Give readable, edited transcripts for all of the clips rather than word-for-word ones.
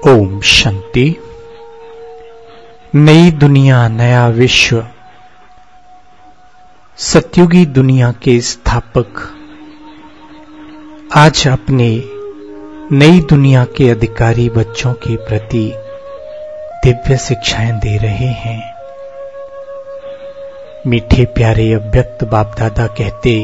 ओम शांति। नई दुनिया नया विश्व। सतयुगी दुनिया के स्थापक आज अपने नई दुनिया के अधिकारी बच्चों के प्रति दिव्य शिक्षाएं दे रहे हैं। मीठे प्यारे अव्यक्त बाप दादा कहते,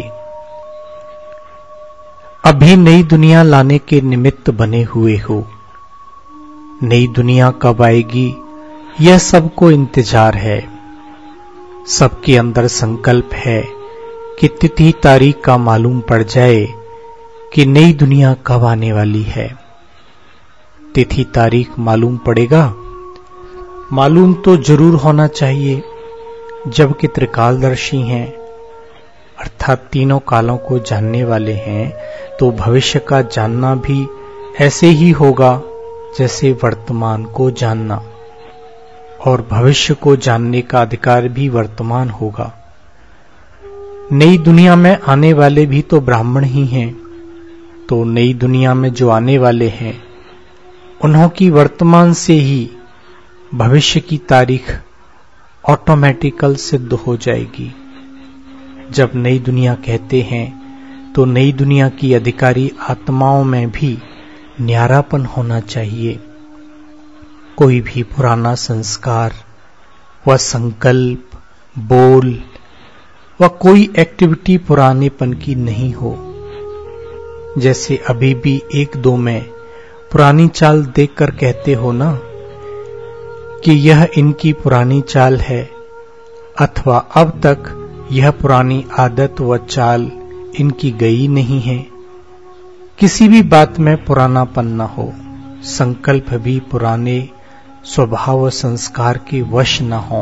अभी नई दुनिया लाने के निमित्त बने हुए हो। नई दुनिया कब आएगी यह सबको इंतजार है। सबके अंदर संकल्प है कि तिथि तारीख का मालूम पड़ जाए कि नई दुनिया कब आने वाली है। तिथि तारीख मालूम पड़ेगा, मालूम तो जरूर होना चाहिए, जबकि त्रिकालदर्शी हैं अर्थात तीनों कालों को जानने वाले हैं, तो भविष्य का जानना भी ऐसे ही होगा जैसे वर्तमान को जानना, और भविष्य को जानने का अधिकार भी वर्तमान होगा। नई दुनिया में आने वाले भी तो ब्राह्मण ही हैं, तो नई दुनिया में जो आने वाले हैं उन्हों की वर्तमान से ही भविष्य की तारीख ऑटोमेटिकल सिद्ध हो जाएगी। जब नई दुनिया कहते हैं तो नई दुनिया की अधिकारी आत्माओं में भी न्यारापन होना चाहिए। कोई भी पुराना संस्कार व संकल्प, बोल व कोई एक्टिविटी पुरानेपन की नहीं हो। जैसे अभी भी एक दो में पुरानी चाल देखकर कहते हो ना कि यह इनकी पुरानी चाल है, अथवा अब तक यह पुरानी आदत व चाल इनकी गई नहीं है। किसी भी बात में पुरानापन न हो, संकल्प भी पुराने स्वभाव व संस्कार के वश न हो।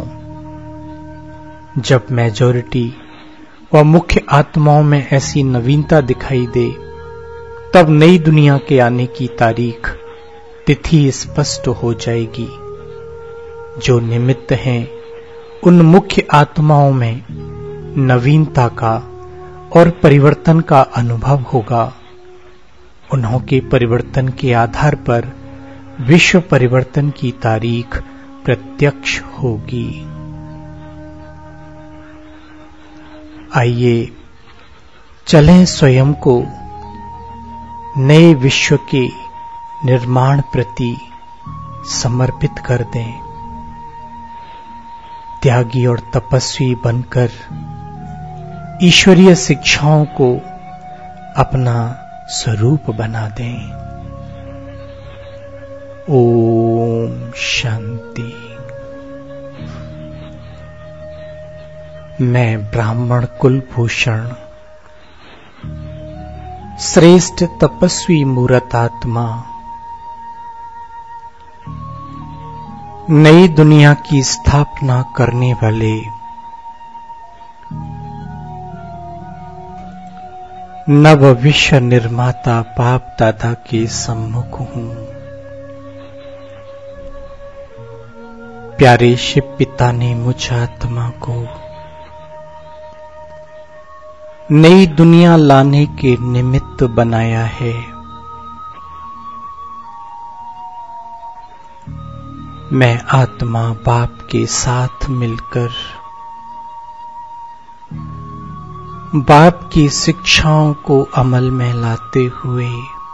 जब मेजॉरिटी व मुख्य आत्माओं में ऐसी नवीनता दिखाई दे, तब नई दुनिया के आने की तारीख तिथि स्पष्ट हो जाएगी। जो निमित्त हैं उन मुख्य आत्माओं में नवीनता का और परिवर्तन का अनुभव होगा। उन्हों के परिवर्तन के आधार पर विश्व परिवर्तन की तारीख प्रत्यक्ष होगी। आइए चलें स्वयं को नए विश्व के निर्माण प्रति समर्पित कर दें। त्यागी और तपस्वी बनकर ईश्वरीय शिक्षाओं को अपना स्वरूप बना दें। ओम शांति। मैं ब्राह्मण कुलभूषण श्रेष्ठ तपस्वी मूर्त आत्मा नई दुनिया की स्थापना करने वाले नव विश्व निर्माता बाप दादा के सम्मुख हूं। प्यारे शिव पिता ने मुझ आत्मा को नई दुनिया लाने के निमित्त बनाया है। मैं आत्मा बाप के साथ मिलकर बाप की शिक्षाओं को अमल में लाते हुए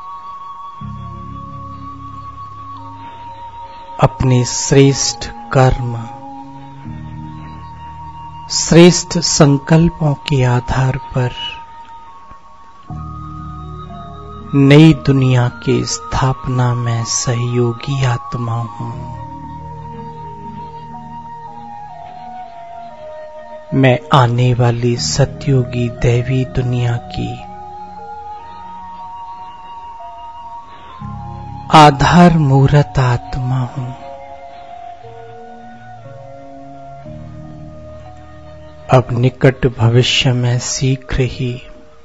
अपने श्रेष्ठ कर्म, श्रेष्ठ संकल्पों के आधार पर नई दुनिया के स्थापना में सहयोगी आत्मा हूं। मैं आने वाली सतयुगी दैवी दुनिया की आधार मूर्त आत्मा हूं। अब निकट भविष्य में शीघ्र ही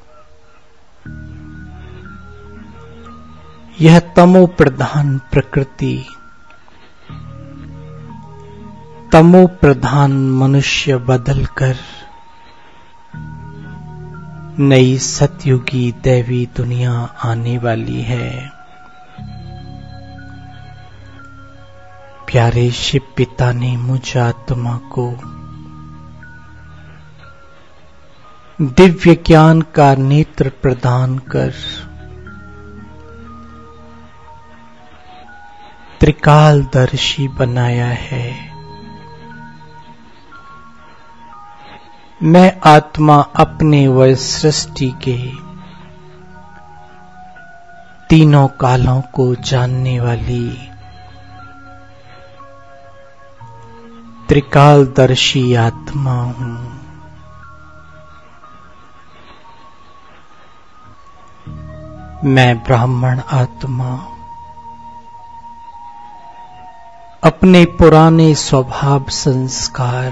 यह तमो प्रधान प्रकृति, तमो प्रधान मनुष्य बदलकर नई सतयुगी दैवी दुनिया आने वाली है। प्यारे शिव पिता ने मुझ आत्मा को दिव्य ज्ञान का नेत्र प्रदान कर त्रिकालदर्शी बनाया है। मैं आत्मा अपने व सृष्टि के तीनों कालों को जानने वाली त्रिकालदर्शी आत्मा हूं। मैं ब्राह्मण आत्मा अपने पुराने स्वभाव संस्कार,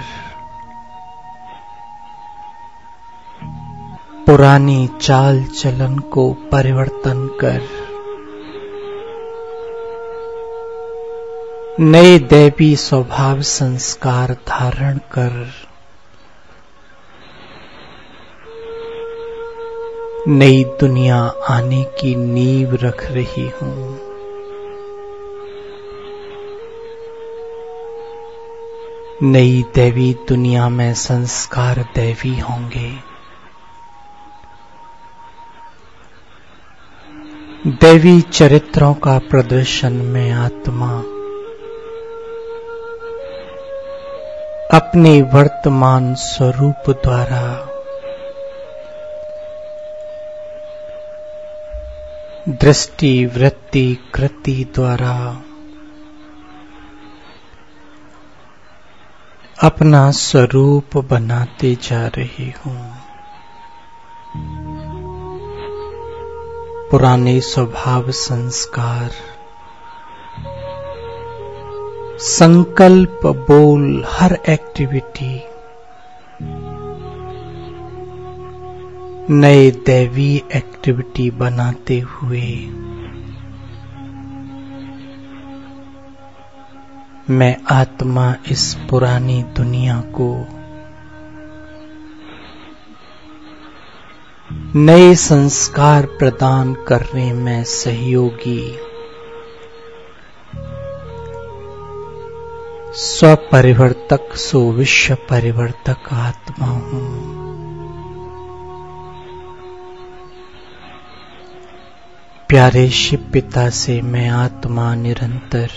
पुरानी चाल चलन को परिवर्तन कर नए दैवी स्वभाव संस्कार धारण कर नई दुनिया आने की नींव रख रही हूं। नई दैवी दुनिया में संस्कार दैवी होंगे। दैवी चरित्रों का प्रदर्शन में आत्मा अपने वर्तमान स्वरूप द्वारा दृष्टि वृत्ति कृति द्वारा अपना स्वरूप बनाते जा रही हूं। पुराने स्वभाव संस्कार, संकल्प बोल हर एक्टिविटी नए दैवी एक्टिविटी बनाते हुए मैं आत्मा इस पुरानी दुनिया को नए संस्कार प्रदान करने में सहयोगी स्वपरिवर्तक सो विश्व परिवर्तक आत्मा हूं। प्यारे शिव पिता से मैं आत्मा निरंतर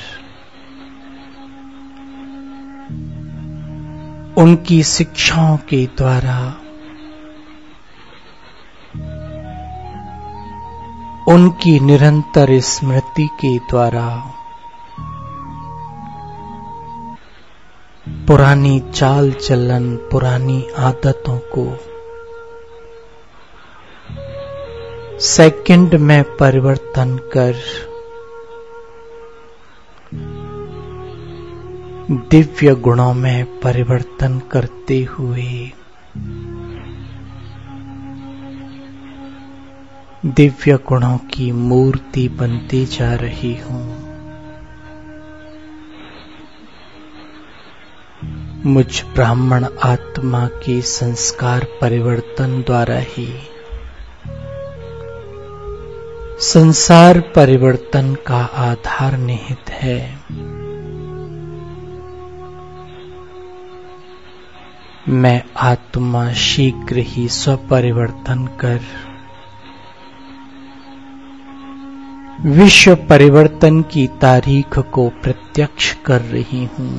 उनकी शिक्षाओं के द्वारा उनकी निरंतर स्मृति के द्वारा पुरानी चाल चलन पुरानी आदतों को सेकंड में परिवर्तन कर दिव्य गुणों में परिवर्तन करते हुए दिव्य गुणों की मूर्ति बनती जा रही हूं। मुझ ब्राह्मण आत्मा के संस्कार परिवर्तन द्वारा ही संसार परिवर्तन का आधार निहित है। मैं आत्मा शीघ्र ही स्वपरिवर्तन कर विश्व परिवर्तन की तारीख को प्रत्यक्ष कर रही हूं।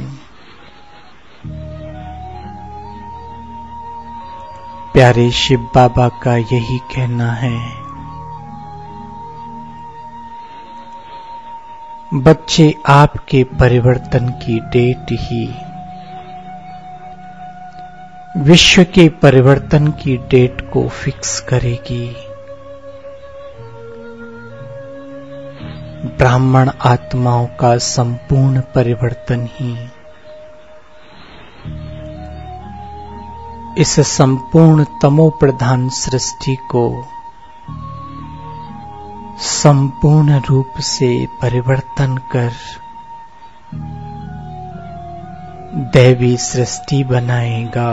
प्यारे शिव बाबा का यही कहना है, बच्चे आपके परिवर्तन की डेट ही विश्व के परिवर्तन की डेट को फिक्स करेगी। ब्राह्मण आत्माओं का संपूर्ण परिवर्तन ही इस संपूर्ण तमो प्रधान सृष्टि को संपूर्ण रूप से परिवर्तन कर दैवी सृष्टि बनाएगा।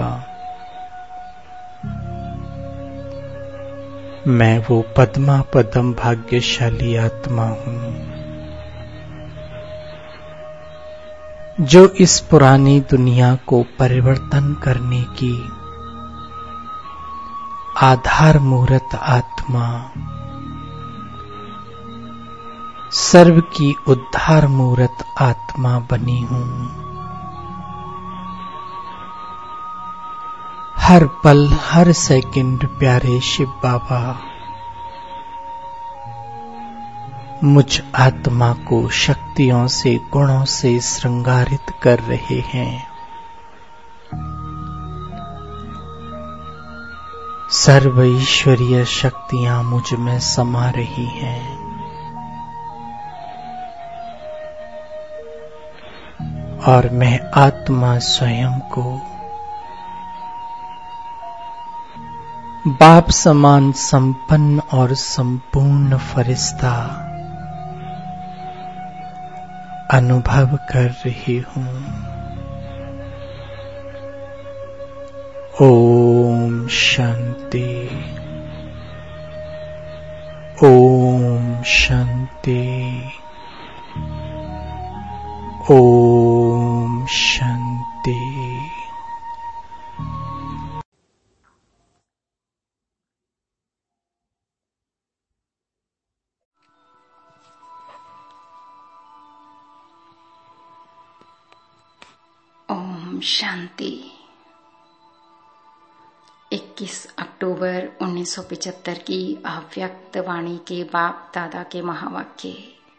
मैं वो पद्मा पदम भाग्यशाली आत्मा हूं। जो इस पुरानी दुनिया को परिवर्तन करने की आधार मूर्त आत्मा, सर्व की उद्धार मूर्त आत्मा बनी हूं। हर पल हर सेकंड प्यारे शिव बाबा मुझ आत्मा को शक्तियों से गुणों से श्रृंगारित कर रहे हैं। सर्व ईश्वरीय शक्तियां मुझ में समा रही हैं। और मैं आत्मा स्वयं को बाप समान संपन्न और संपूर्ण फरिश्ता अनुभव कर रही हूं। ओम शांति, ओम शांति, ओम शांति। ओम शांति। 21 अक्टूबर 1975 की अव्यक्त वाणी के बाप दादा के महावाक्य।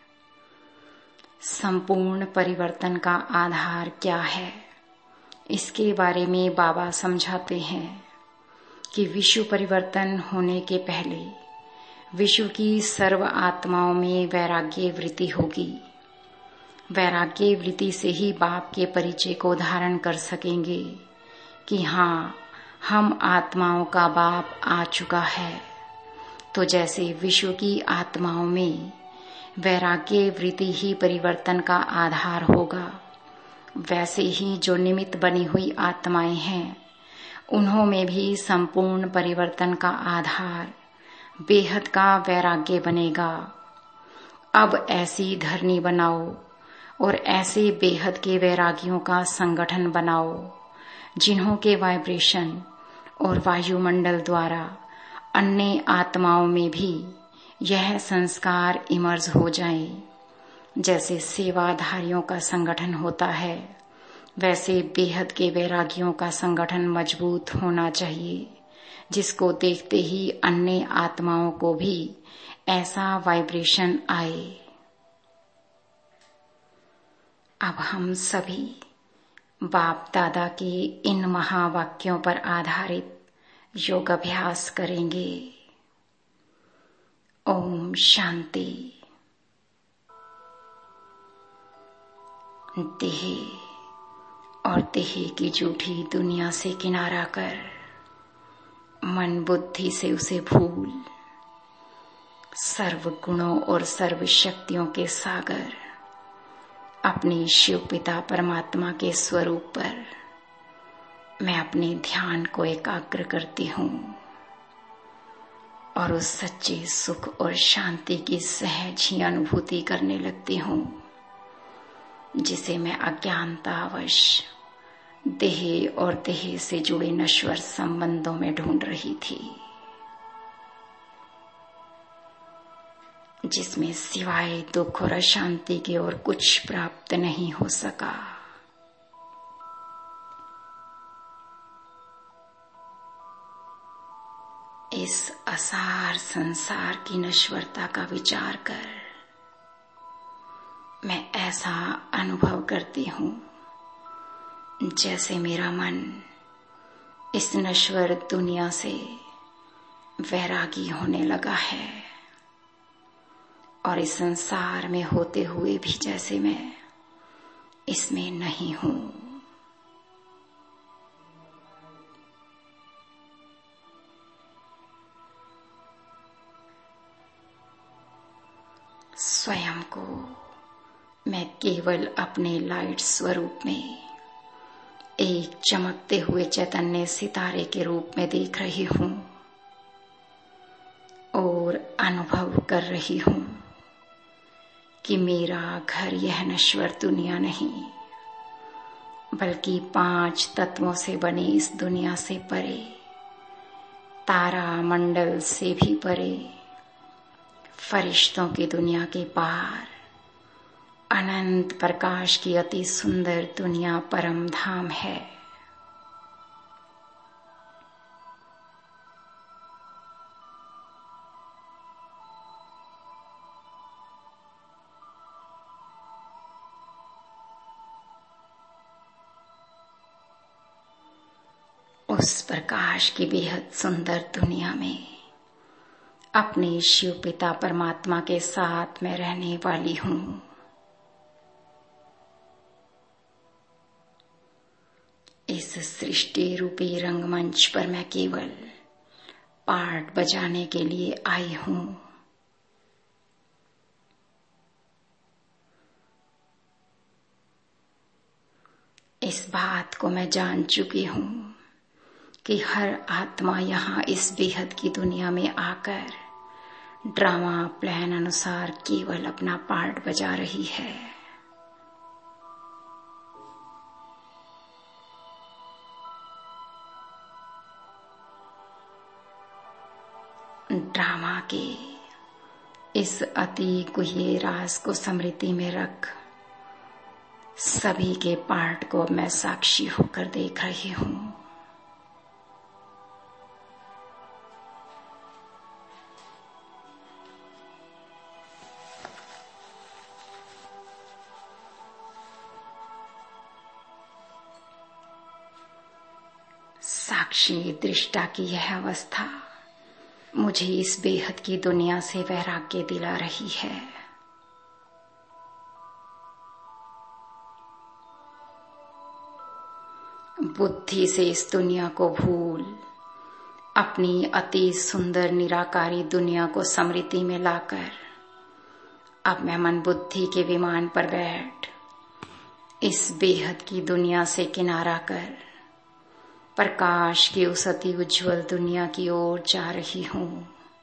संपूर्ण परिवर्तन का आधार क्या है, इसके बारे में बाबा समझाते हैं कि विश्व परिवर्तन होने के पहले विश्व की सर्व आत्माओं में वैराग्य वृत्ति होगी। वैराग्य वृत्ति से ही बाप के परिचय को धारण कर सकेंगे कि हाँ, हम आत्माओं का बाप आ चुका है। तो जैसे विश्व की आत्माओं में वैराग्य वृत्ति ही परिवर्तन का आधार होगा, वैसे ही जो निमित्त बनी हुई आत्माएं हैं, उन्हों में भी संपूर्ण परिवर्तन का आधार बेहद का वैराग्य बनेगा। अब ऐसी धरनी बनाओ और ऐसे बेहद के वैरागियों का संगठन बनाओ जिन्हों के वाइब्रेशन और वायुमंडल द्वारा अन्य आत्माओं में भी यह संस्कार इमर्ज हो जाए। जैसे सेवाधारियों का संगठन होता है, वैसे बेहद के वैरागियों का संगठन मजबूत होना चाहिए, जिसको देखते ही अन्य आत्माओं को भी ऐसा वाइब्रेशन आए। अब हम सभी बाप दादा के इन महावाक्यों पर आधारित योग अभ्यास करेंगे। ओम शांति। देह और देह की झूठी दुनिया से किनारा कर मन बुद्धि से उसे भूल सर्व गुणों और सर्व शक्तियों के सागर अपने शिव पिता परमात्मा के स्वरूप पर मैं अपने ध्यान को एकाग्र करती हूँ और उस सच्चे सुख और शांति की सहज ही अनुभूति करने लगती हूँ, जिसे मैं अज्ञानतावश देह और देह से जुड़े नश्वर संबंधों में ढूंढ रही थी, जिसमें सिवाय दुख और अशांति के और कुछ प्राप्त नहीं हो सका। इस असार संसार की नश्वरता का विचार कर मैं ऐसा अनुभव करती हूँ जैसे मेरा मन इस नश्वर दुनिया से वैरागी होने लगा है और इस संसार में होते हुए भी जैसे मैं इसमें नहीं हूँ। स्वयं को मैं केवल अपने लाइट स्वरूप में एक चमकते हुए चैतन्य सितारे के रूप में देख रही हूँ और अनुभव कर रही हूँ कि मेरा घर यह नश्वर दुनिया नहीं, बल्कि 5 तत्वों से बनी इस दुनिया से परे, तारा मंडल से भी परे, फरिश्तों की दुनिया के पार, अनंत प्रकाश की अति सुंदर दुनिया परम धाम है। उस प्रकाश की बेहद सुंदर दुनिया में अपने शिव पिता परमात्मा के साथ मैं रहने वाली हूँ। इस सृष्टि रूपी रंगमंच पर मैं केवल पार्ट बजाने के लिए आई हूँ। इस बात को मैं जान चुकी हूँ कि हर आत्मा यहाँ इस बेहद की दुनिया में आकर ड्रामा प्लान अनुसार केवल अपना पार्ट बजा रही है। ड्रामा के इस अति गुह्य राज को स्मृति में रख सभी के पार्ट को मैं साक्षी होकर देख रही हूँ। साक्षी दृष्टा की यह अवस्था मुझे इस बेहद की दुनिया से वैराग्य दिला रही है। बुद्धि से इस दुनिया को भूल अपनी अति सुंदर निराकारी दुनिया को स्मृति में लाकर अब मैं मन बुद्धि के विमान पर बैठ इस बेहद की दुनिया से किनारा कर प्रकाश की उस अति उज्जवल दुनिया की ओर जा रही हूँ।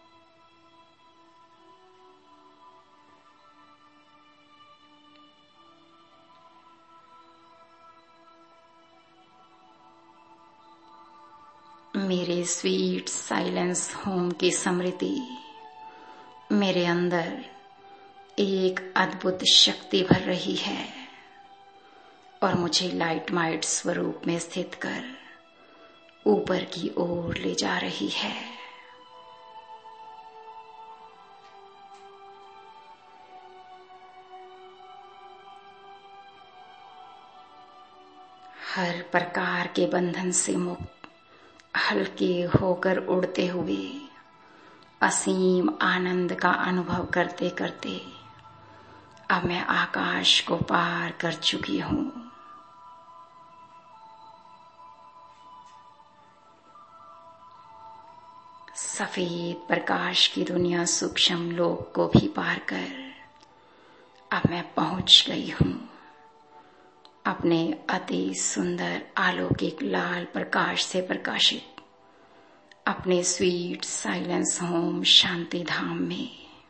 मेरे स्वीट साइलेंस होम की स्मृति मेरे अंदर एक अद्भुत शक्ति भर रही है और मुझे लाइट माइट स्वरूप में स्थित कर ऊपर की ओर ले जा रही है। हर प्रकार के बंधन से मुक्त हल्के होकर उड़ते हुए असीम आनंद का अनुभव करते करते अब मैं आकाश को पार कर चुकी हूँ। सफेद प्रकाश की दुनिया सूक्ष्म लोक को भी पार कर अब मैं पहुंच गई हूँ अपने अति सुंदर अलौकिक लाल प्रकाश से प्रकाशित अपने sweet silence home Shanti Dham में।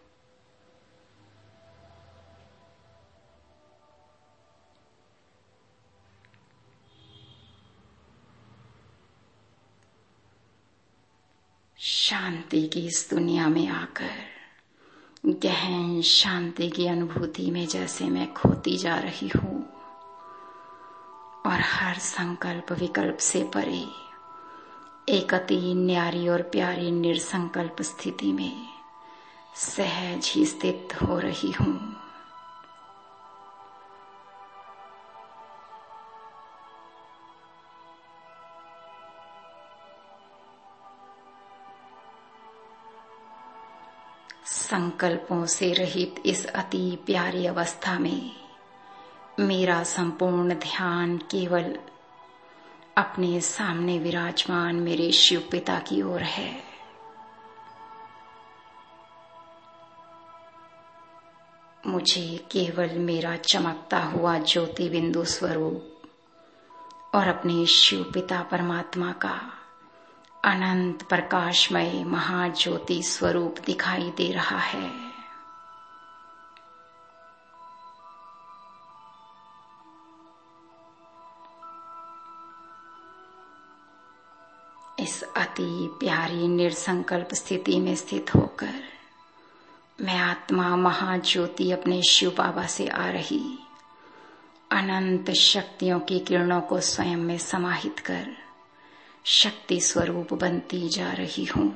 शांति की इस दुनिया में आकर गहन शांति की अनुभूति में जैसे मैं खोती जा रही हूँ और हर संकल्प विकल्प से परे एक अति न्यारी और प्यारी निर्संकल्प स्थिति में सहज ही स्थित हो रही हूँ। संकल्पों से रहित इस अति प्यारी अवस्था में मेरा संपूर्ण ध्यान केवल अपने सामने विराजमान मेरे शिव पिता की ओर है। मुझे केवल मेरा चमकता हुआ ज्योति बिंदु स्वरूप और अपने शिव पिता परमात्मा का अनंत प्रकाशमय महाज्योति स्वरूप दिखाई दे रहा है। इस अति प्यारी निर्संकल्प स्थिति में स्थित होकर मैं आत्मा महाज्योति अपने शिव बाबा से आ रही अनंत शक्तियों की किरणों को स्वयं में समाहित कर शक्ति स्वरूप बनती जा रही हूँ।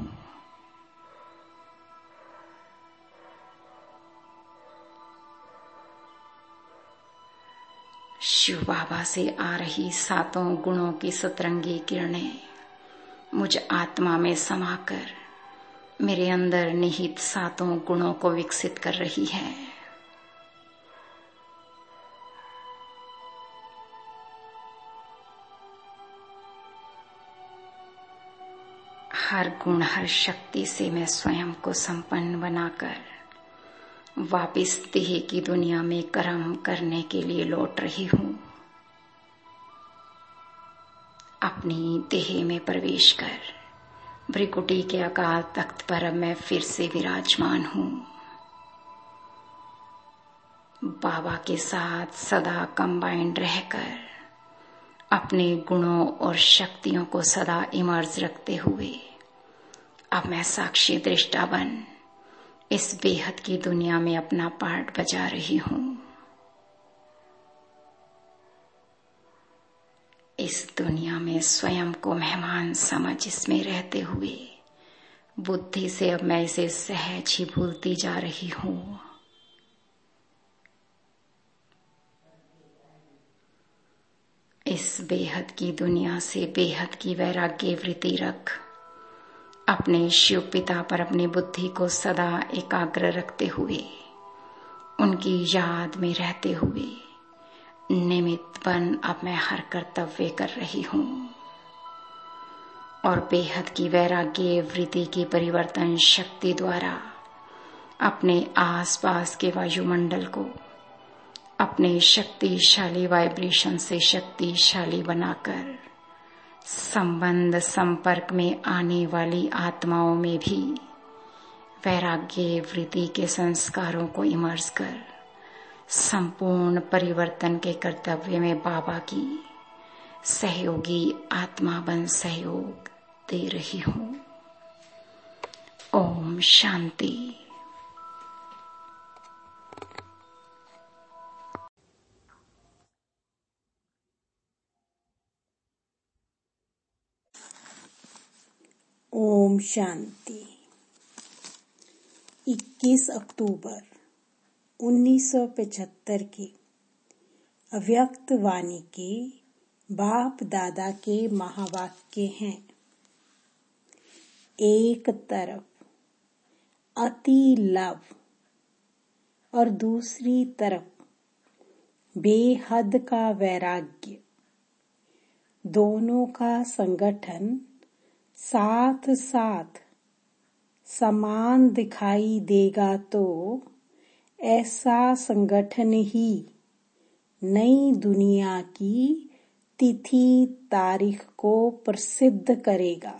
शिव बाबा से आ रही सातों गुणों की सतरंगी किरणें मुझ आत्मा में समाकर मेरे अंदर निहित सातों गुणों को विकसित कर रही है। हर गुण हर शक्ति से मैं स्वयं को संपन्न बनाकर वापिस देह की दुनिया में कर्म करने के लिए लौट रही हूँ। अपनी देह में प्रवेश कर भृकुटी के अकाल तख्त पर अब मैं फिर से विराजमान हूँ। बाबा के साथ सदा कंबाइंड रहकर अपने गुणों और शक्तियों को सदा इमर्ज रखते हुए अब मैं साक्षी दृष्टा बन इस बेहद की दुनिया में अपना पार्ट बजा रही हूँ। इस दुनिया में स्वयं को मेहमान समझ इसमें रहते हुए बुद्धि से अब मैं इसे सहज ही भूलती जा रही हूँ। इस बेहद की दुनिया से बेहद की वैराग्य वृत्ति रख अपने शिव पिता पर अपनी बुद्धि को सदा एकाग्र रखते हुए उनकी याद में रहते हुए निमित्त बन अब मैं हर कर्तव्य कर रही हूँ और बेहद की वैराग्य वृत्ति की परिवर्तन शक्ति द्वारा अपने आसपास के वायुमंडल को अपने शक्तिशाली वाइब्रेशन से शक्तिशाली बनाकर संबंध संपर्क में आने वाली आत्माओं में भी वैराग्य वृत्ति के संस्कारों को इमर्ज कर संपूर्ण परिवर्तन के कर्तव्य में बाबा की सहयोगी आत्मा बन सहयोग दे रही हूँ। ओम शांति। ओम शांति। 21 अक्टूबर 1975 के अव्यक्त वाणी के बाप दादा के महावाक्य हैं। एक तरफ अति लव और दूसरी तरफ बेहद का वैराग्य, दोनों का संगठन साथ साथ समान दिखाई देगा तो ऐसा संगठन ही नई दुनिया की तिथि तारीख को प्रसिद्ध करेगा।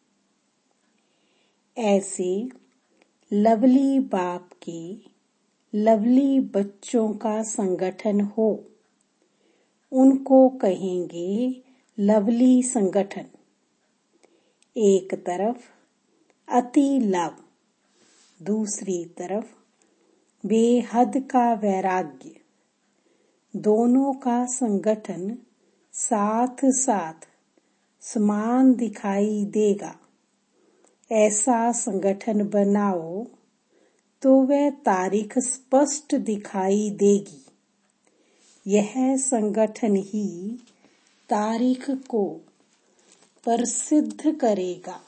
ऐसे लवली बाप के लवली बच्चों का संगठन हो, उनको कहेंगे लवली संगठन। एक तरफ अति लव, दूसरी तरफ बेहद का वैराग्य, दोनों का संगठन साथ साथ समान दिखाई देगा। ऐसा संगठन बनाओ तो वह तारीख स्पष्ट दिखाई देगी। यह संगठन ही तारीख को प्रसिद्ध करेगा।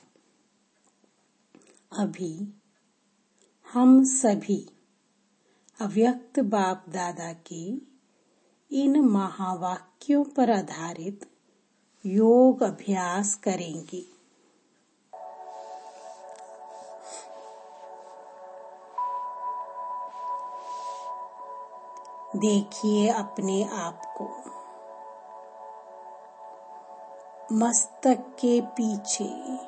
अभी हम सभी अव्यक्त बाप दादा के इन महावाक्यों पर आधारित योग अभ्यास करेंगे। देखिए अपने आप को मस्तक के पीछे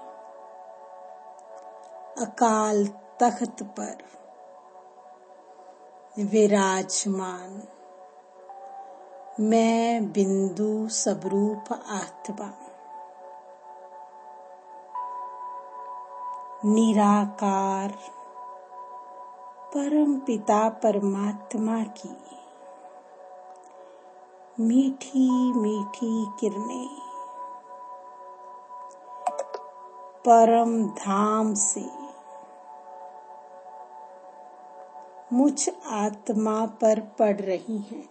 अकाल तख्त पर विराजमान मैं बिंदु स्वरूप आत्मा। निराकार परम पिता परमात्मा की मीठी मीठी किरणें परम धाम से मुझ आत्मा पर पड़ रही हैं।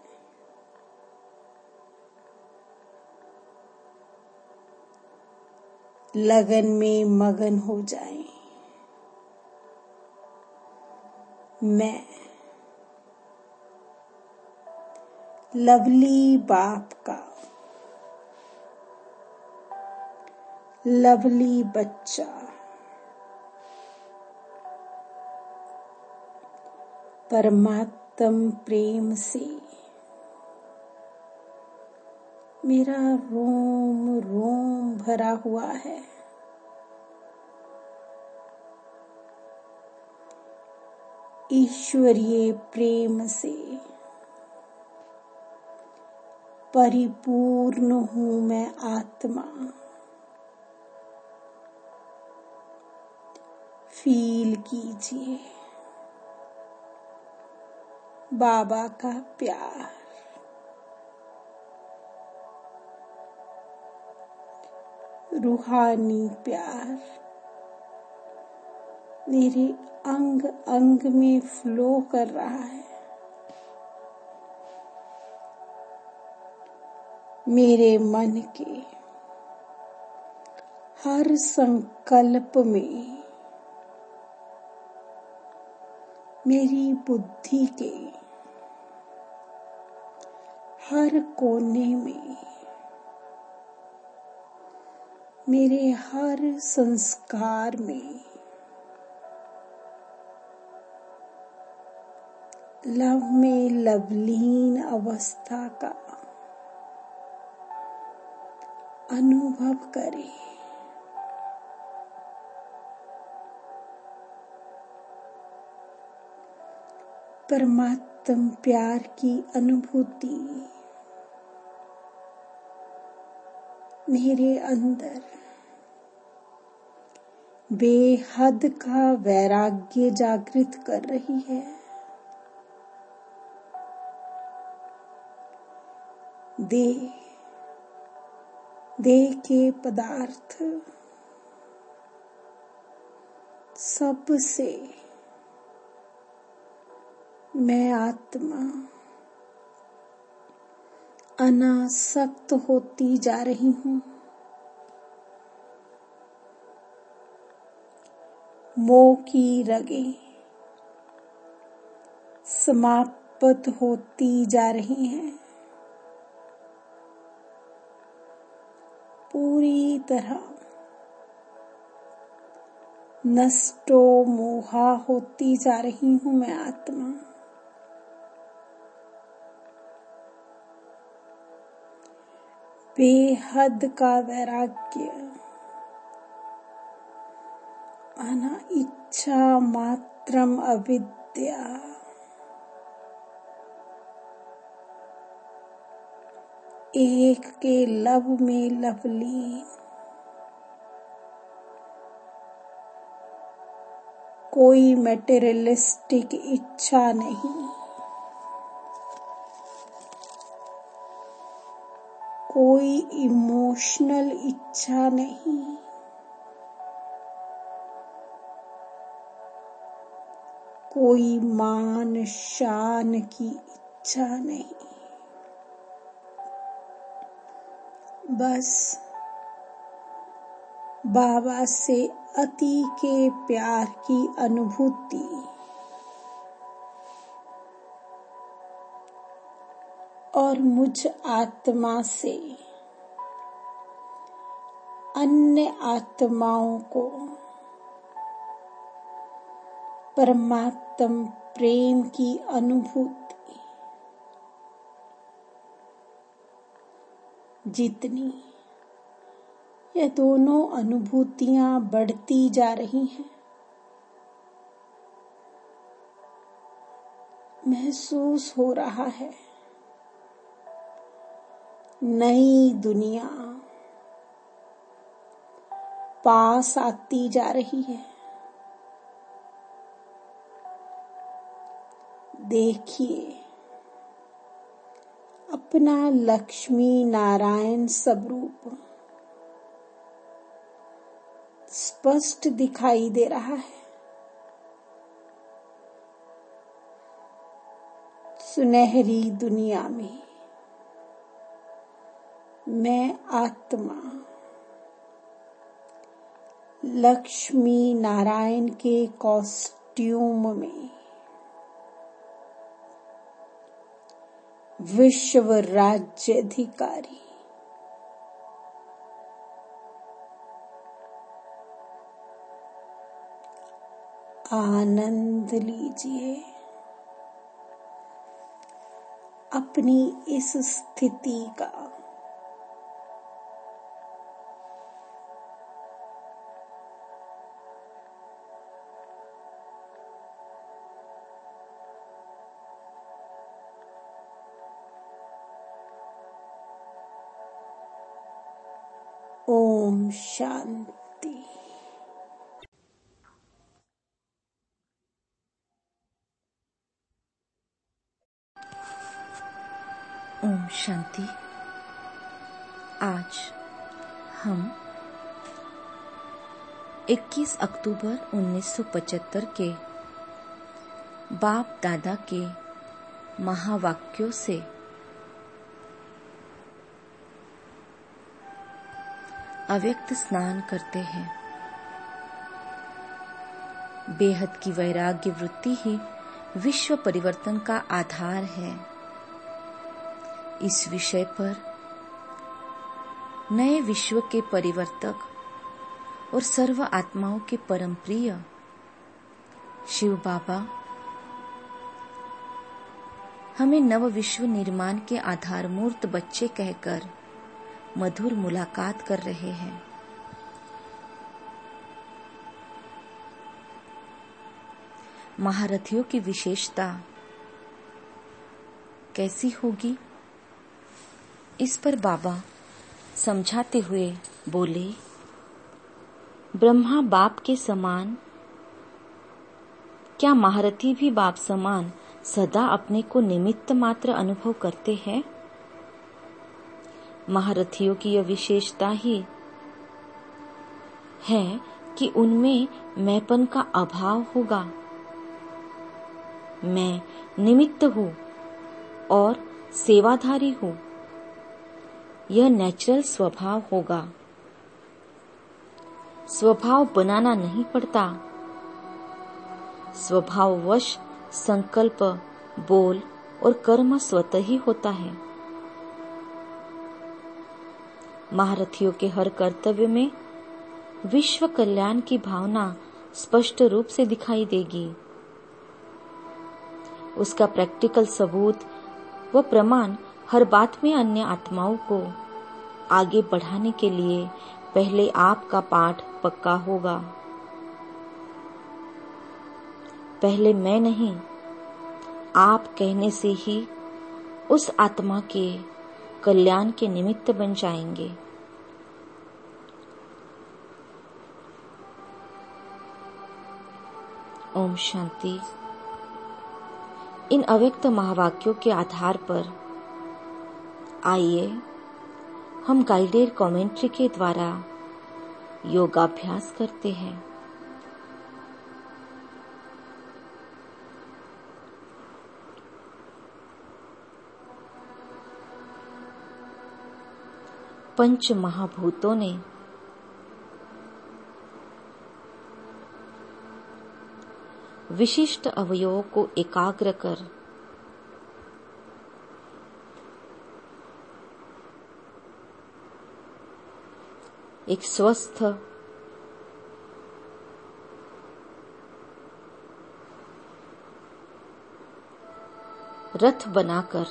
लगन में मगन हो जाएं। मैं लवली बाप का लवली बच्चा परमात्म प्रेम से मेरा रोम रोम भरा हुआ है। ईश्वरीय प्रेम से परिपूर्ण हूँ मैं आत्मा। फील कीजिए बाबा का प्यार। रूहानी प्यार मेरे अंग अंग में फ्लो कर रहा है। मेरे मन के हर संकल्प में, मेरी बुद्धि के हर कोने में, मेरे हर संस्कार में लव में लवलीन अवस्था का अनुभव करें। परमात्म प्यार की अनुभूति मेरे अंदर बेहद का वैराग्य जागृत कर रही है। देह के पदार्थ सबसे मैं आत्मा अनासक्त होती जा रही हूँ। मोह की रगें समाप्त होती जा रही हैं। पूरी तरह नष्टो मोहा होती जा रही हूँ मैं आत्मा। बेहद का वैराग्य अना इच्छा मात्रम अविद्या एक के लव में लवलीन। कोई मटेरियलिस्टिक इच्छा नहीं, कोई इमोशनल इच्छा नहीं, कोई मान शान की इच्छा नहीं। बस बाबा से अति के प्यार की अनुभूति और मुझ आत्मा से अन्य आत्माओं को परमात्म प्रेम की अनुभूति जितनी ये दोनों अनुभूतियां बढ़ती जा रही हैं, महसूस हो रहा है नई दुनिया पास आती जा रही है। देखिए अपना लक्ष्मी नारायण स्वरूप स्पष्ट दिखाई दे रहा है। सुनहरी दुनिया में मैं आत्मा लक्ष्मी नारायण के कॉस्ट्यूम में विश्व राज्याधिकारी आनंद लीजिए अपनी इस स्थिति का। ओम शांति। ओम शांति। आज हम 21 अक्टूबर 1975 के बाप दादा के महावाक्यों से अव्यक्त स्नान करते हैं। बेहद की वैराग्य वृत्ति ही विश्व परिवर्तन का आधार है। इस विषय पर नए विश्व के परिवर्तक और सर्व आत्माओं के परम प्रिय शिव बाबा हमें नव विश्व निर्माण के आधारमूर्त बच्चे कहकर मधुर मुलाकात कर रहे हैं। महारथियों की विशेषता कैसी होगी, इस पर बाबा समझाते हुए बोले, ब्रह्मा बाप के समान, क्या महारथी भी बाप समान सदा अपने को निमित्त मात्र अनुभव करते हैं? महारथियों की यह विशेषता ही है कि उनमें मैंपन का अभाव होगा। मैं निमित्त हूँ और सेवाधारी हूँ, यह नेचुरल स्वभाव होगा। स्वभाव बनाना नहीं पड़ता। स्वभाववश संकल्प, बोल और कर्म स्वतः ही होता है। महारथियों के हर कर्तव्य में विश्व कल्याण की भावना स्पष्ट रूप से दिखाई देगी। उसका प्रैक्टिकल सबूत व प्रमाण हर बात में अन्य आत्माओं को आगे बढ़ाने के लिए पहले आपका पाठ पक्का होगा। पहले मैं नहीं, आप कहने से ही उस आत्मा के कल्याण के निमित्त बन जाएंगे। ओम शांति। इन अव्यक्त महावाक्यों के आधार पर आइए हम गाइडेड कमेंट्री के द्वारा योगाभ्यास करते हैं। पंच महाभूतों ने विशिष्ट अवयवों को एकाग्र कर एक स्वस्थ रथ बनाकर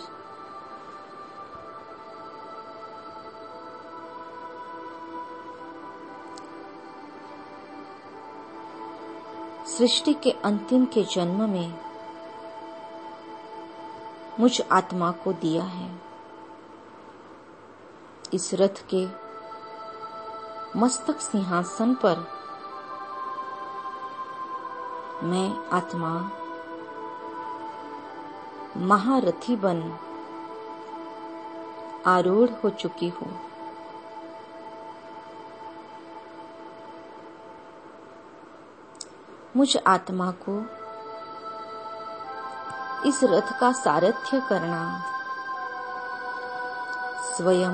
सृष्टि के अंतिम के जन्म में मुझ आत्मा को दिया है। इस रथ के मस्तक सिंहासन पर मैं आत्मा महारथी बन आरूढ़ हो चुकी हूँ। मुझ आत्मा को इस रथ का सारथ्य करना, स्वयं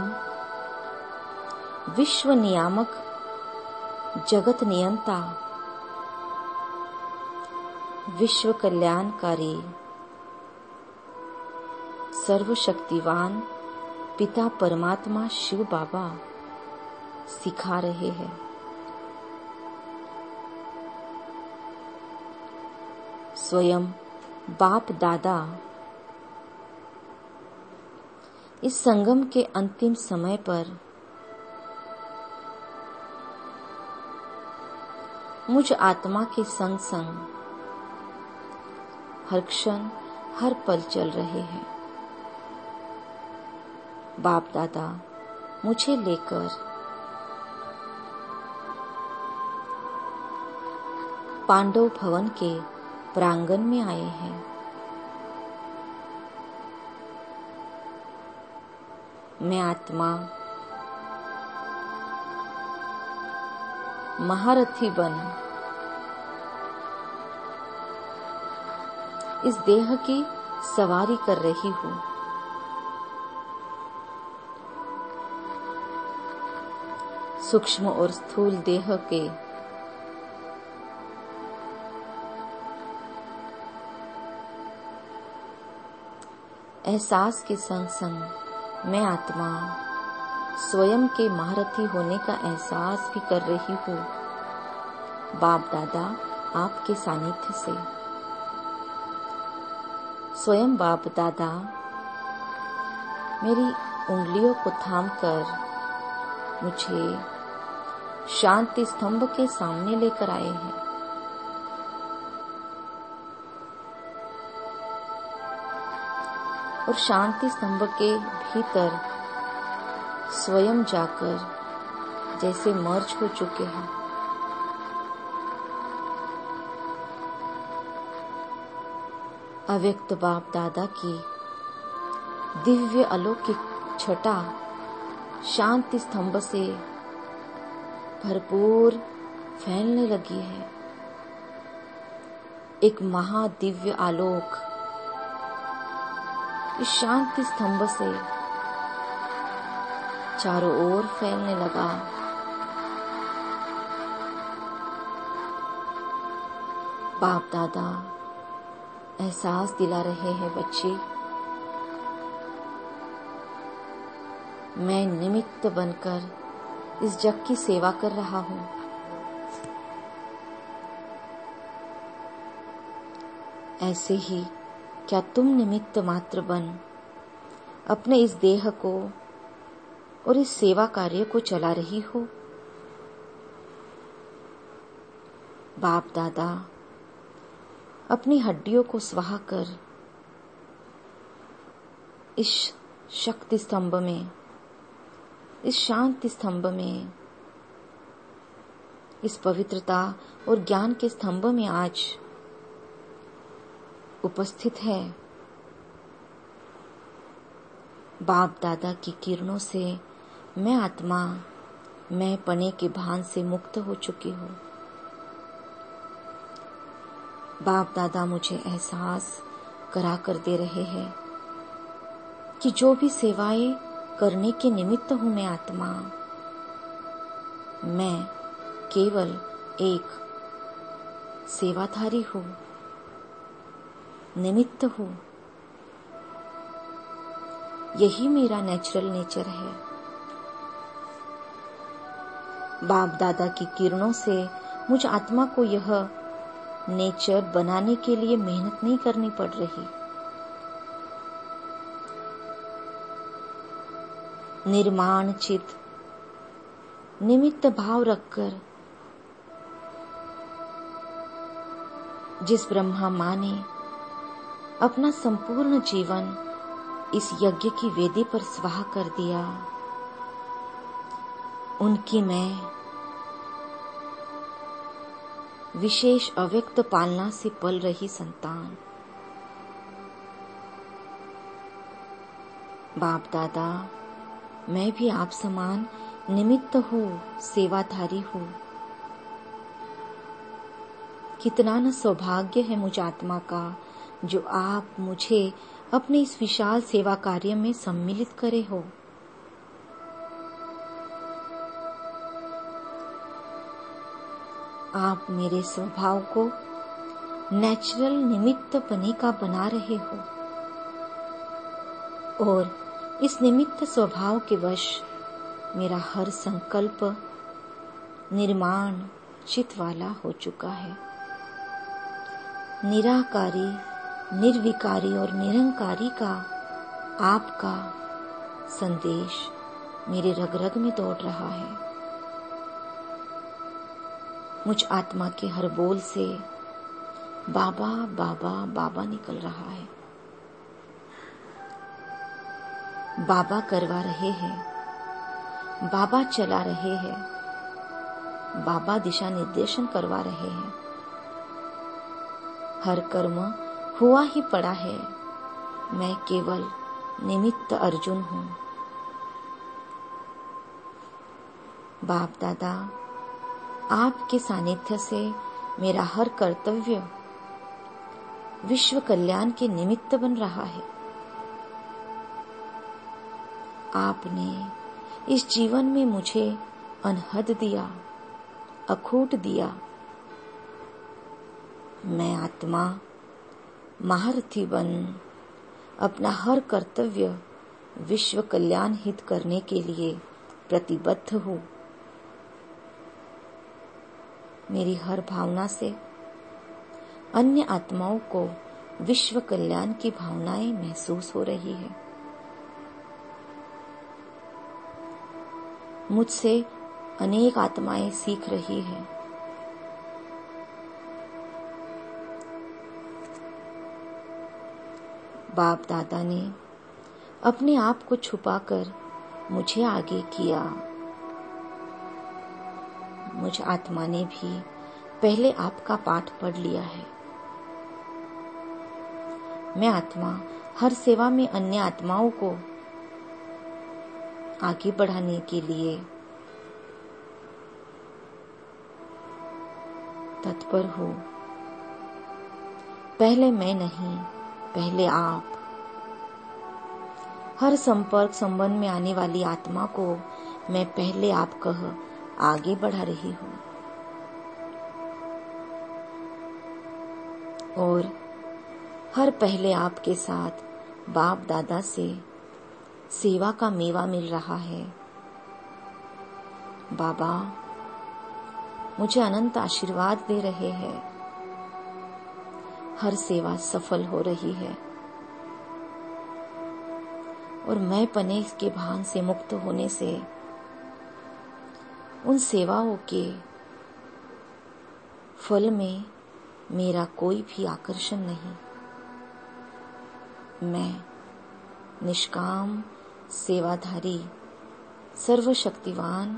विश्व नियामक, जगत नियंता, विश्व कल्याणकारी, सर्वशक्तिवान पिता परमात्मा शिव बाबा सिखा रहे हैं। स्वयं बाप दादा इस संगम के अंतिम समय पर मुझ आत्मा के संग संग हर क्षण हर पल चल रहे हैं। बाप दादा मुझे लेकर पांडव भवन के प्रांगण में आए हैं। मैं आत्मा महारथी बन इस देह की सवारी कर रही हूँ। सूक्ष्म और स्थूल देह के एहसास के संग संग मैं आत्मा स्वयं के महारथी होने का एहसास भी कर रही हूँ। बाप दादा आपके सानिध्य से स्वयं बाप दादा मेरी उंगलियों को थामकर मुझे शांति स्तंभ के सामने लेकर आए हैं। और शांति स्तंभ के भीतर स्वयं जाकर जैसे मर्ज हो चुके हैं। अव्यक्त बाप दादा की दिव्य अलौकिक छटा शांति स्तंभ से भरपूर फैलने लगी है। एक महादिव्य आलोक इस शांति स्तंभ से चारों ओर फैलने लगा। बाप दादा एहसास दिला रहे हैं, बच्चे मैं निमित्त बनकर इस जग की सेवा कर रहा हूँ। ऐसे ही क्या तुम निमित्त मात्र बन अपने इस देह को और इस सेवा कार्य को चला रही हो? बाप दादा अपनी हड्डियों को स्वाहा कर इस शक्ति स्तंभ में, इस शांति स्तंभ में, इस पवित्रता और ज्ञान के स्तंभ में आज उपस्थित है। बाप दादा की किरणों से मैं आत्मा, मैं पने के भान से मुक्त हो चुकी हूँ। बाप दादा मुझे एहसास करा कर दे रहे हैं कि जो भी सेवाएं करने के निमित्त हूँ मैं आत्मा, मैं केवल एक सेवाधारी हूँ, निमित्त हूँ। यही मेरा नेचुरल नेचर है। बाप दादा की किरणों से मुझ आत्मा को यह नेचर बनाने के लिए मेहनत नहीं करनी पड़ रही। निर्माण चित निमित्त भाव रखकर जिस ब्रह्मा माँ ने अपना संपूर्ण जीवन इस यज्ञ की वेदी पर स्वाहा कर दिया, उनकी मैं विशेष अव्यक्त पालना से पल रही संतान। बाप दादा, मैं भी आप समान निमित्त हूँ, सेवाधारी हूँ। कितना न सौभाग्य है मुझ आत्मा का जो आप मुझे अपने इस विशाल सेवा कार्य में सम्मिलित करे हो। आप मेरे स्वभाव को नेचुरल निमित्त पने का बना रहे हो और इस निमित्त स्वभाव के वश मेरा हर संकल्प निर्माण चित वाला हो चुका है। निराकारी, निर्विकारी और निरंकारी का आपका संदेश मेरे रग रग में दौड़ रहा है। मुझ आत्मा के हर बोल से बाबा बाबा बाबा निकल रहा है। बाबा करवा रहे हैं, बाबा चला रहे हैं, बाबा दिशा निर्देशन करवा रहे हैं। हर कर्म हुआ ही पड़ा है, मैं केवल निमित्त अर्जुन हूँ। बाप दादा, आपके सानिध्य से मेरा हर कर्तव्य विश्व कल्याण के निमित्त बन रहा है। आपने इस जीवन में मुझे अनहद दिया, अखूट दिया। मैं आत्मा महारथी बन अपना हर कर्तव्य विश्व कल्याण हित करने के लिए प्रतिबद्ध हूँ। मेरी हर भावना से अन्य आत्माओं को विश्व कल्याण की भावनाएं महसूस हो रही है। मुझसे अनेक आत्माएं सीख रही है। बाप दादा ने अपने आप को छुपाकर मुझे आगे किया। मुझ आत्मा ने भी पहले आपका पाठ पढ़ लिया है। मैं आत्मा हर सेवा में अन्य आत्माओं को आगे बढ़ाने के लिए तत्पर हूँ। पहले मैं नहीं, पहले आप। हर संपर्क संबंध में आने वाली आत्मा को मैं पहले आप कह आगे बढ़ा रही हूँ और हर पहले आपके साथ बाप दादा से सेवा का मेवा मिल रहा है। बाबा मुझे अनंत आशीर्वाद दे रहे हैं। हर सेवा सफल हो रही है और मैं पने के भान से मुक्त होने से उन सेवाओं के फल में मेरा कोई भी आकर्षण नहीं। मैं निष्काम सेवाधारी सर्वशक्तिवान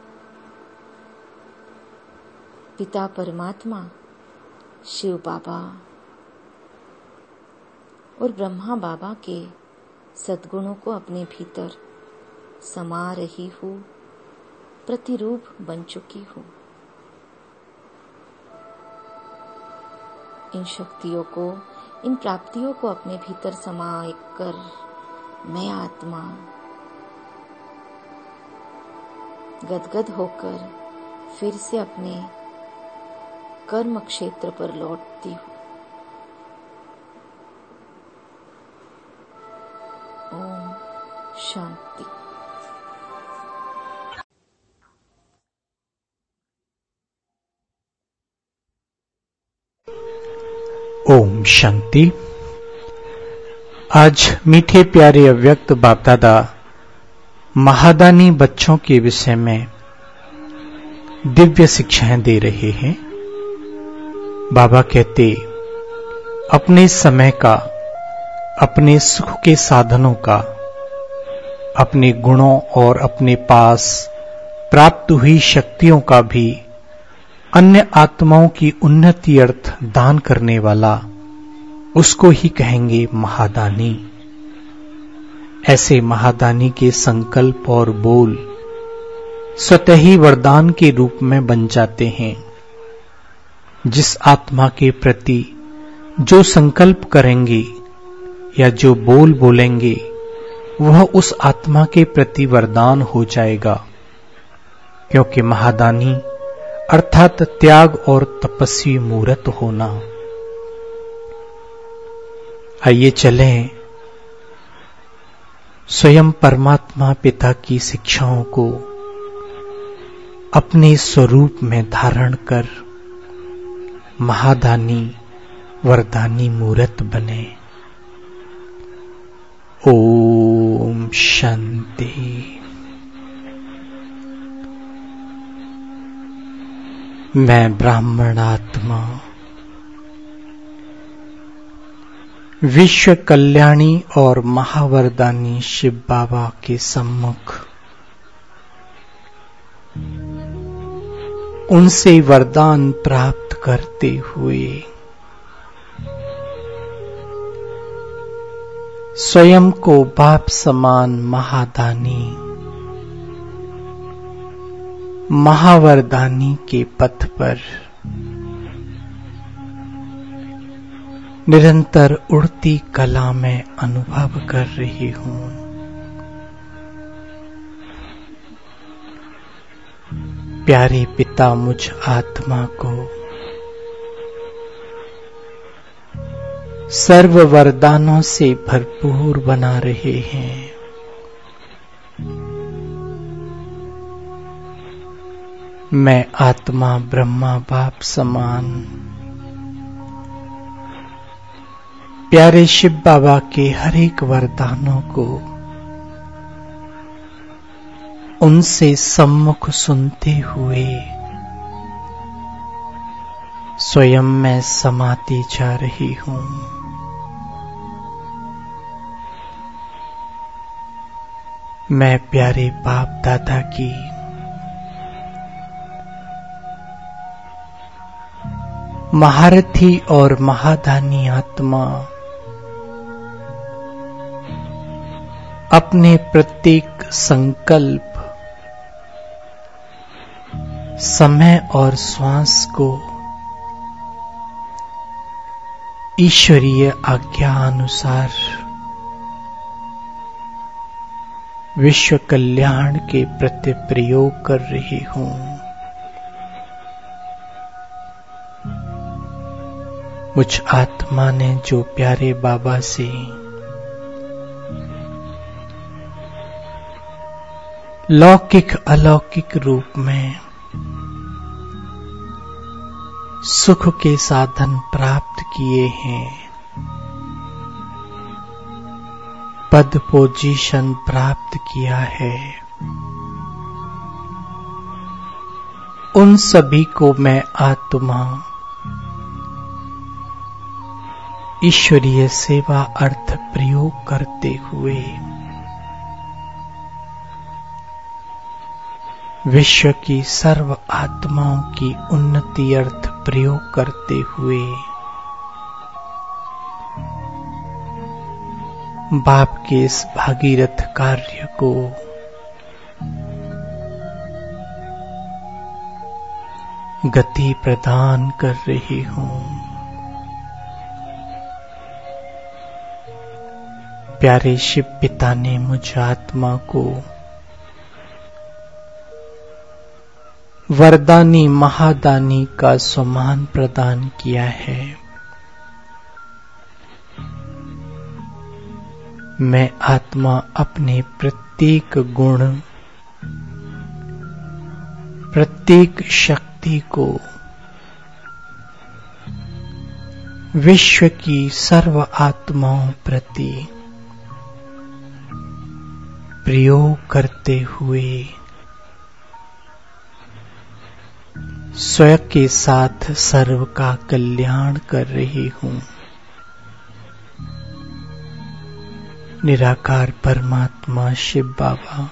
पिता परमात्मा शिव बाबा और ब्रह्मा बाबा के सद्गुणों को अपने भीतर समा रही हूँ, प्रतिरूप बन चुकी हूँ। इन शक्तियों को, इन प्राप्तियों को अपने भीतर समा कर मैं आत्मा गदगद होकर फिर से अपने कर्म क्षेत्र पर लौटती हूँ। ओम शांति। ओम शांति। आज मीठे प्यारे अव्यक्त बाप दादा महादानी बच्चों के विषय में दिव्य शिक्षाएं दे रहे हैं। बाबा कहते, अपने समय का, अपने सुख के साधनों का, अपने गुणों और अपने पास प्राप्त हुई शक्तियों का भी अन्य आत्माओं की उन्नति अर्थ दान करने वाला, उसको ही कहेंगे महादानी। ऐसे महादानी के संकल्प और बोल स्वतः ही वरदान के रूप में बन जाते हैं। जिस आत्मा के प्रति जो संकल्प करेंगे या जो बोल बोलेंगे वह उस आत्मा के प्रति वरदान हो जाएगा, क्योंकि महादानी अर्थात त्याग और तपस्वी मूर्त होना। आइए चलें स्वयं परमात्मा पिता की शिक्षाओं को अपने स्वरूप में धारण कर महादानी वरदानी मूर्त बने। ओम शांति। मैं ब्राह्मण आत्मा विश्व कल्याणी और महावरदानी शिव बाबा के सम्मुख उनसे वरदान प्राप्त करते हुए स्वयं को बाप समान महादानी महावरदानी के पथ पर निरंतर उड़ती कला में अनुभव कर रही हूं। प्यारे पिता मुझ आत्मा को सर्व वरदानों से भरपूर बना रहे हैं। मैं आत्मा ब्रह्मा बाप समान प्यारे शिव बाबा के हर एक वरदानों को उनसे सम्मुख सुनते हुए स्वयं मैं समाती जा रही हूं। मैं प्यारे बाप दादा की महारथी और महादानी आत्मा अपने प्रत्येक संकल्प, समय और श्वास को ईश्वरीय आज्ञा अनुसार विश्व कल्याण के प्रति प्रयोग कर रही हूं। मुझ आत्मा ने जो प्यारे बाबा से लौकिक अलौकिक रूप में सुख के साधन प्राप्त किए हैं, पद पोजीशन प्राप्त किया है, उन सभी को मैं आत्मा ईश्वरीय सेवा अर्थ प्रयोग करते हुए विश्व की सर्व आत्माओं की उन्नति अर्थ प्रयोग करते हुए बाप के इस भागीरथ कार्य को गति प्रदान कर रही हूं। प्यारे शिव पिता ने मुझ आत्मा को वरदानी महादानी का सम्मान प्रदान किया है। मैं आत्मा अपने प्रत्येक गुण, प्रत्येक शक्ति को विश्व की सर्व आत्माओं प्रति प्रयोग करते हुए स्वयं के साथ सर्व का कल्याण कर रही हूं। निराकार परमात्मा शिव बाबा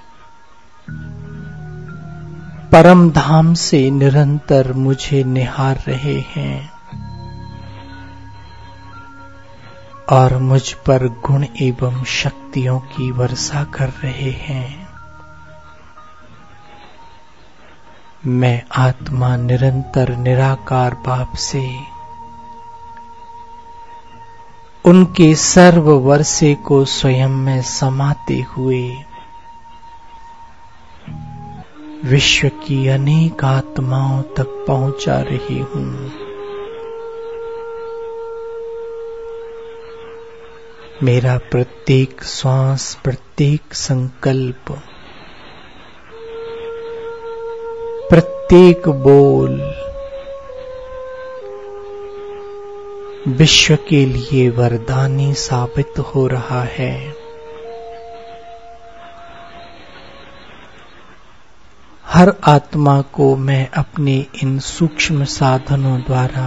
परम धाम से निरंतर मुझे निहार रहे हैं और मुझ पर गुण एवं शक्तियों की वर्षा कर रहे हैं। मैं आत्मा निरंतर निराकार भाव से उनके सर्व वर्षे को स्वयं में समाते हुए विश्व की अनेक आत्माओं तक पहुंचा रही हूं। मेरा प्रत्येक श्वास, प्रत्येक संकल्प, प्रत्येक बोल विश्व के लिए वरदानी साबित हो रहा है। हर आत्मा को मैं अपने इन सूक्ष्म साधनों द्वारा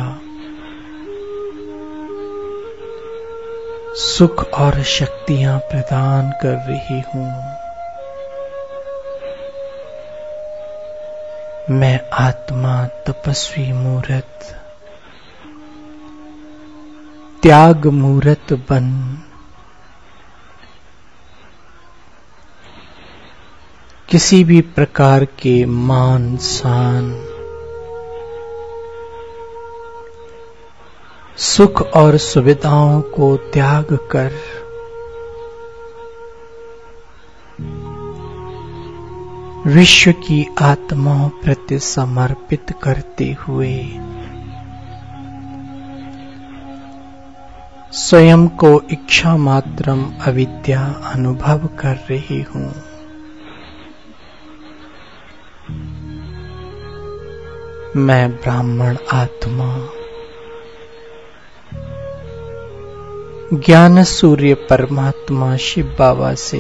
सुख और शक्तियां प्रदान कर रही हूं। मैं आत्मा तपस्वी मूर्त, त्याग मूर्त बन किसी भी प्रकार के मान शान, सुख और सुविधाओं को त्याग कर विश्व की आत्माओं प्रति समर्पित करते हुए स्वयं को इच्छा मात्रम अविद्या अनुभव कर रही हूं। मैं ब्राह्मण आत्मा ज्ञान सूर्य परमात्मा शिव बाबा से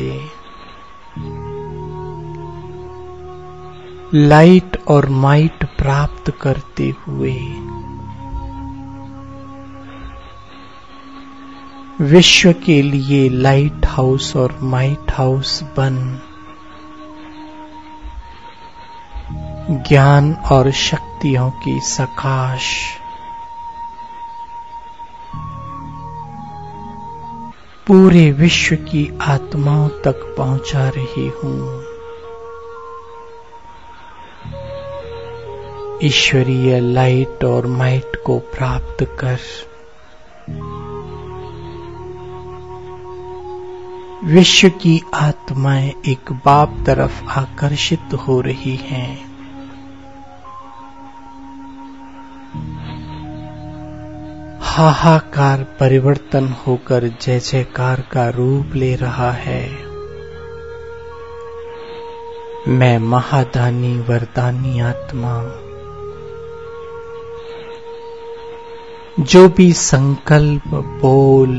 लाइट और माइट प्राप्त करते हुए विश्व के लिए लाइट हाउस और माइट हाउस बन ज्ञान और शक्तियों की सकाश पूरे विश्व की आत्माओं तक पहुंचा रही हूं। ईश्वरीय लाइट और माइट को प्राप्त कर विश्व की आत्माएं एक बाप तरफ आकर्षित हो रही हैं। हाहाकार परिवर्तन होकर जय जयकार का रूप ले रहा है। मैं महादानी वरदानी आत्मा जो भी संकल्प बोल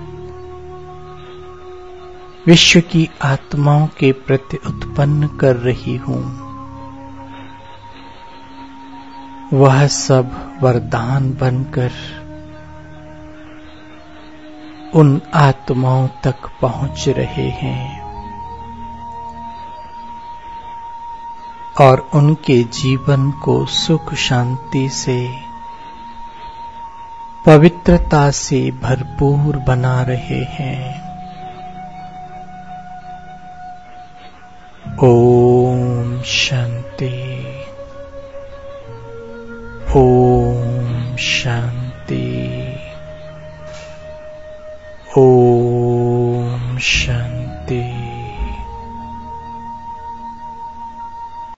विश्व की आत्माओं के प्रति उत्पन्न कर रही हूं, वह सब वरदान बनकर उन आत्माओं तक पहुंच रहे हैं और उनके जीवन को सुख शांति से पवित्रता से भरपूर बना रहे हैं। ओम शांति, ओम शांति, ओम शांति।